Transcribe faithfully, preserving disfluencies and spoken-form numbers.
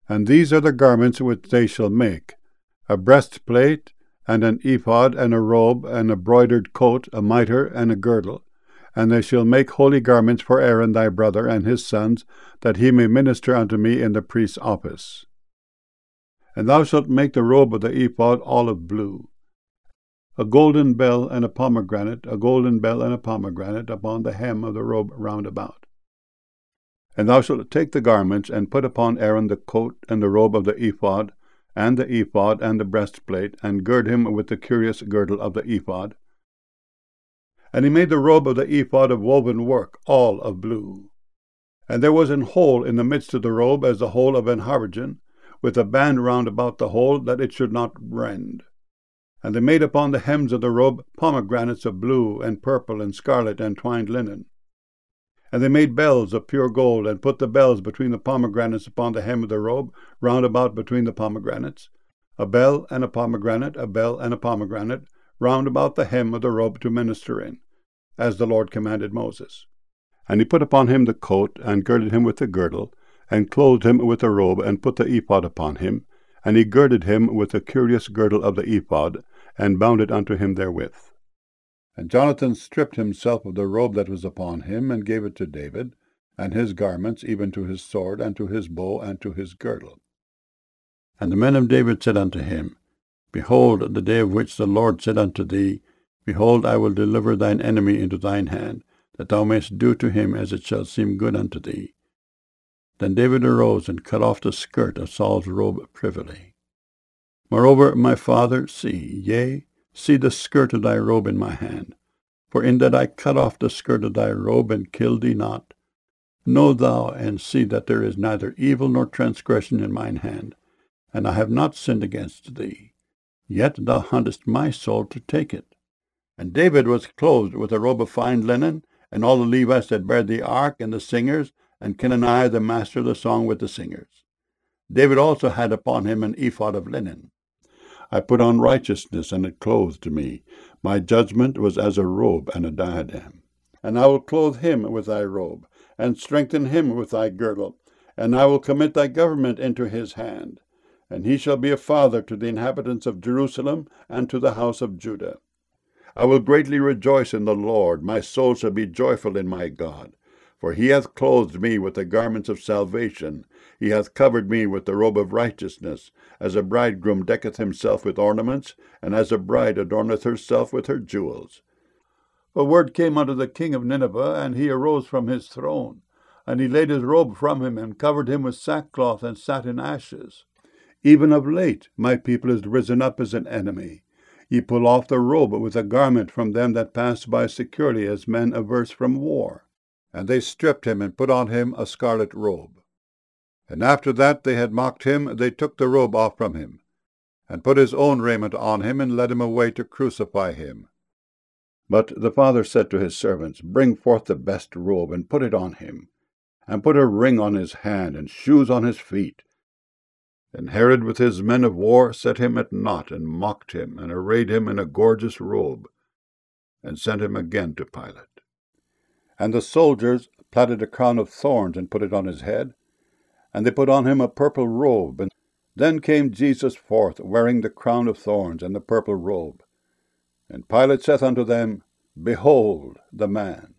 And these are the garments which they shall make: a breastplate, and an ephod, and a robe, and a broidered coat, a mitre, and a girdle. And they shall make holy garments for Aaron thy brother and his sons, that he may minister unto me in the priest's office. And thou shalt make the robe of the ephod olive blue, a golden bell and a pomegranate, a golden bell and a pomegranate upon the hem of the robe round about. And thou shalt take the garments, and put upon Aaron the coat and the robe of the ephod, and the ephod and the breastplate, and gird him with the curious girdle of the ephod. And he made the robe of the ephod of woven work, all of blue. And there was an hole in the midst of the robe, as the hole of an habergeon, with a band round about the hole, that it should not rend. And they made upon the hems of the robe pomegranates of blue, and purple, and scarlet, and twined linen. And they made bells of pure gold, and put the bells between the pomegranates upon the hem of the robe, round about between the pomegranates, a bell and a pomegranate, a bell and a pomegranate, round about the hem of the robe to minister in, as the Lord commanded Moses. And he put upon him the coat, and girded him with the girdle, and clothed him with the robe, and put the ephod upon him. And he girded him with the curious girdle of the ephod, and bound it unto him therewith. And Jonathan stripped himself of the robe that was upon him, and gave it to David, and his garments, even to his sword, and to his bow, and to his girdle. And the men of David said unto him, Behold, the day of which the Lord said unto thee, Behold, I will deliver thine enemy into thine hand, that thou mayst do to him as it shall seem good unto thee. Then David arose, and cut off the skirt of Saul's robe privily. Moreover, my father, see, yea, see the skirt of thy robe in my hand. For in that I cut off the skirt of thy robe, and killed thee not, know thou and see that there is neither evil nor transgression in mine hand, and I have not sinned against thee. Yet thou huntest my soul to take it. And David was clothed with a robe of fine linen, and all the Levites that bare the ark, and the singers, and Kenaniah the master of the song with the singers. David also had upon him an ephod of linen. I put on righteousness, and it clothed me. My judgment was as a robe and a diadem. And I will clothe him with thy robe, and strengthen him with thy girdle, and I will commit thy government into his hand. And he shall be a father to the inhabitants of Jerusalem, and to the house of Judah. I will greatly rejoice in the Lord, my soul shall be joyful in my God. For he hath clothed me with the garments of salvation, he hath covered me with the robe of righteousness, as a bridegroom decketh himself with ornaments, and as a bride adorneth herself with her jewels. A word came unto the king of Nineveh, and he arose from his throne, and he laid his robe from him, and covered him with sackcloth, and sat in ashes. Even of late my people is risen up as an enemy. Ye pull off the robe with a garment from them that pass by securely, as men averse from war. And they stripped him, and put on him a scarlet robe. And after that they had mocked him, they took the robe off from him, and put his own raiment on him, and led him away to crucify him. But the father said to his servants, Bring forth the best robe, and put it on him, and put a ring on his hand, and shoes on his feet. Then Herod with his men of war set him at naught, and mocked him, and arrayed him in a gorgeous robe, and sent him again to Pilate. And the soldiers plaited a crown of thorns, and put it on his head, and they put on him a purple robe. And then came Jesus forth, wearing the crown of thorns and the purple robe. And Pilate saith unto them, Behold the man.